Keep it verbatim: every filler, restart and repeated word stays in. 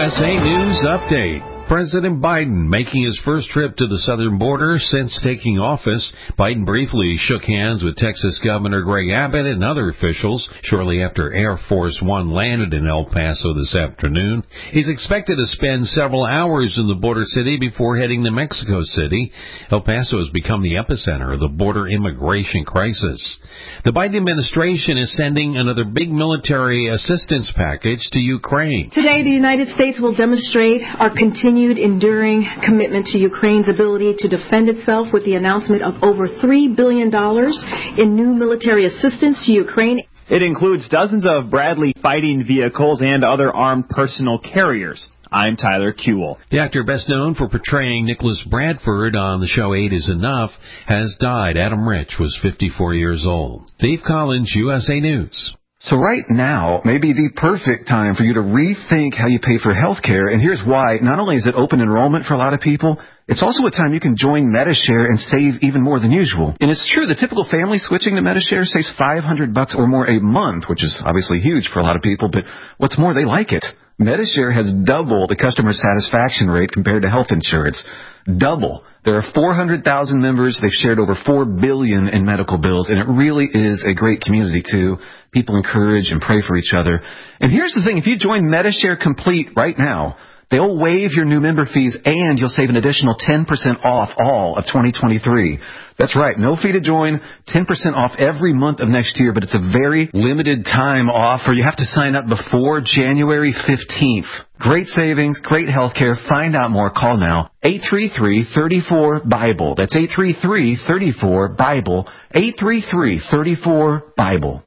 S A News Update. President Biden making his first trip to the southern border since taking office. Biden briefly shook hands with Texas Governor Greg Abbott and other officials shortly after Air Force One landed in El Paso this afternoon. He's expected to spend several hours in the border city before heading to Mexico City. El Paso has become the epicenter of the border immigration crisis. The Biden administration is sending another big military assistance package to Ukraine. Today, the United States will demonstrate our continued enduring commitment to Ukraine's ability to defend itself with the announcement of over three billion dollars in new military assistance to Ukraine. It includes dozens of Bradley fighting vehicles and other armed personal carriers. I'm Tyler Kuehl. The actor best known for portraying Nicholas Bradford on the show Eight is Enough has died. Adam Rich was fifty-four years old. Dave Collins, U S A News. So right now may be the perfect time for you to rethink how you pay for health care. And here's why. Not only is it open enrollment for a lot of people, it's also a time you can join Medi-Share and save even more than usual. And it's true, the typical family switching to Medi-Share saves five hundred bucks or more a month, which is obviously huge for a lot of people. But what's more, they like it. Medi-Share has double the customer satisfaction rate compared to health insurance. Double. There are four hundred thousand members. They've shared over four billion dollars in medical bills, and it really is a great community, too. People encourage and pray for each other. And here's the thing. If you join Medi-Share Complete right now, they'll waive your new member fees, and you'll save an additional ten percent off all of twenty twenty-three. That's right. No fee to join, ten percent off every month of next year, but it's a very limited time offer. You have to sign up before January fifteenth. Great savings, great health care. Find out more. Call now. eight three three, three four, BIBLE. That's eight three three, three four, BIBLE. eight three three, three four, BIBLE.